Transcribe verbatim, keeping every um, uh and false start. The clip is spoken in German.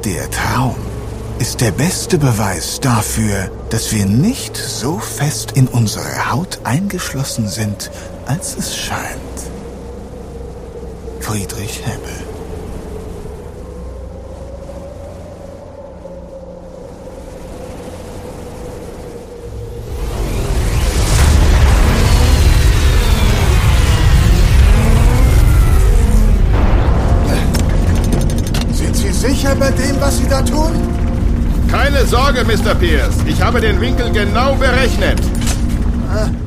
Der Traum ist der beste Beweis dafür, dass wir nicht so fest in unsere Haut eingeschlossen sind, als es scheint. Friedrich Hebbel. Sind Sie sicher bei dem, was Sie da tun? Keine Sorge, Mister Pierce. Ich habe den Winkel genau berechnet. Ah.